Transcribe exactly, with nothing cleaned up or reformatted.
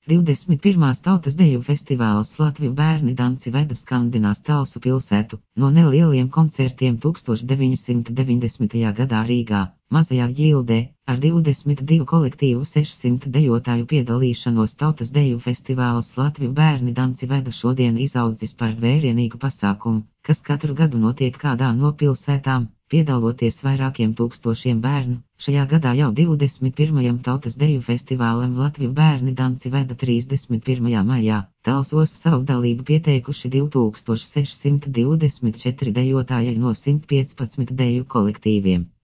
divdesmit pirmās tautas deju festivāls Latviju bērni danci veda skandinās Talsu pilsētu, no nelieliem koncertiem tuksstoš deviņsimt deviņdesmitajā gadā Rīgā, Mazajā Ģildē, ar divdesmit divu kolektīvu sešsimt dejotāju piedalīšanos tautas deju festivāls Latviju bērni danci veda šodien izaudzis par vērienīgu pasākumu, kas katru gadu notiek kādā no pilsētām, piedaloties vairākiem tūkstošiem bērnu. Šajā gadā jau divdesmit pirmajam tautas deju festivālam Latviju bērni danci veda trīsdesmit pirmajā maijā. Talsos savu dalību pieteikuši divi tūkstoši sešsimt divdesmit četri dejotāji no simt piecpadsmit deju kolektīviem.